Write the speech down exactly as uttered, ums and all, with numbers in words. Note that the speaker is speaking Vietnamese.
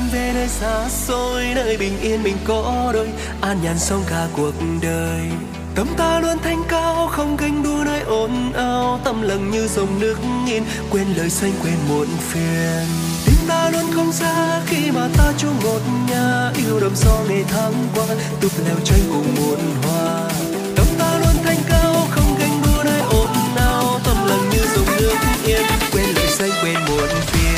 về nơi xa xôi, nơi bình yên mình có đôi, an nhàn sống cả cuộc đời. Tâm ta luôn thanh cao, không ganh đua nơi ồn ào, tâm lặng như dòng nước nghiêng, quên lời xanh quên muộn phiền. Tim ta luôn không xa khi mà ta chung một nhà, yêu đầm gió ngày tháng qua, túp leo tranh cùng muôn hoa. Tâm ta luôn thanh cao, không ganh đua nơi ồn ào, tâm lặng như dòng nước yên, quên lời xanh quên muộn phiền.